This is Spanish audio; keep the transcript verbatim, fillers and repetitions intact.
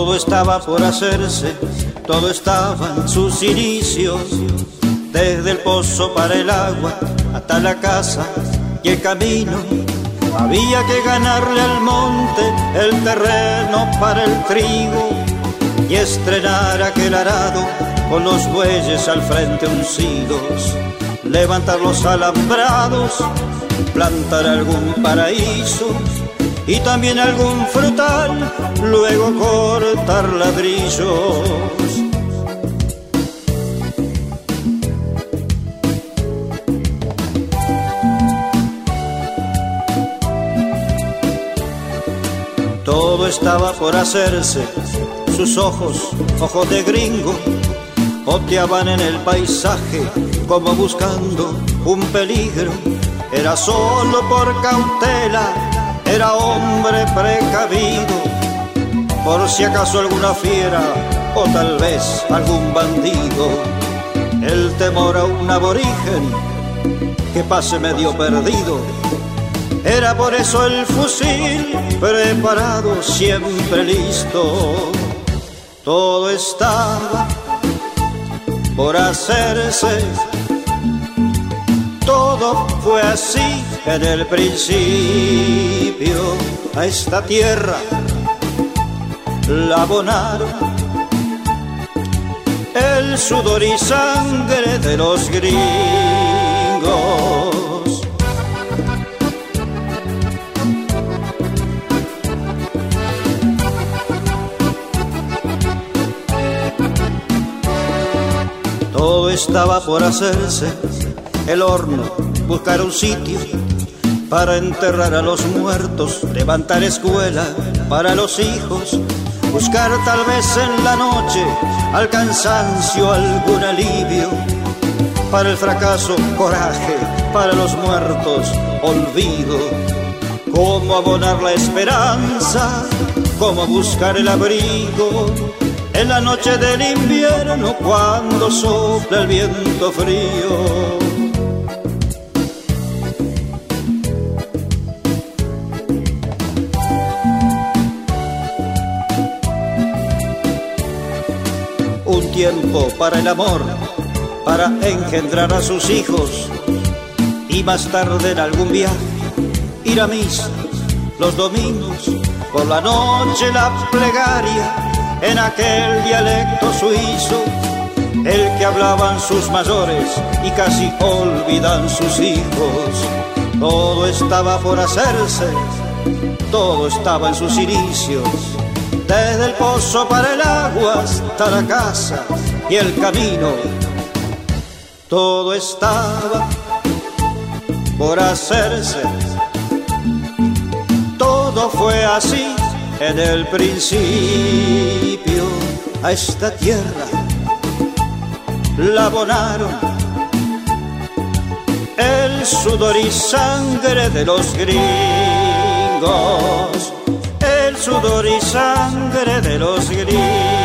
Todo estaba por hacerse, todo estaba en sus inicios, desde el pozo para el agua hasta la casa y el camino. Había que ganarle al monte el terreno para el trigo y estrenar aquel arado con los bueyes al frente uncidos, levantar los alambrados, plantar algún paraíso y también algún frutal, luego cortar ladrillos. Todo estaba por hacerse, sus ojos, ojos de gringo, oteaban en el paisaje como buscando un peligro. Era solo por cautela, era hombre precavido, por si acaso alguna fiera o tal vez algún bandido. El temor a un aborigen que pase medio perdido, era por eso el fusil preparado, siempre listo. Todo estaba por hacerse, todo fue así en el principio. A esta tierra la abonaron el sudor y sangre de los gringos. Todo estaba por hacerse, el horno, buscar un sitio para enterrar a los muertos, levantar escuela para los hijos, buscar tal vez en la noche al cansancio algún alivio, para el fracaso coraje, para los muertos olvido. Cómo abonar la esperanza, cómo buscar el abrigo en la noche del invierno cuando sopla el viento frío. Un tiempo para el amor, para engendrar a sus hijos y más tarde en algún viaje ir a misa los domingos, por la noche la plegaria en aquel dialecto suizo, el que hablaban sus mayores y casi olvidan sus hijos. Todo estaba por hacerse, todo estaba en sus inicios, desde el pozo para el agua hasta la casa y el camino. Todo estaba por hacerse, todo fue así en el principio. A esta tierra la abonaron el sudor y sangre de los gringos, el sudor y sangre de los gringos.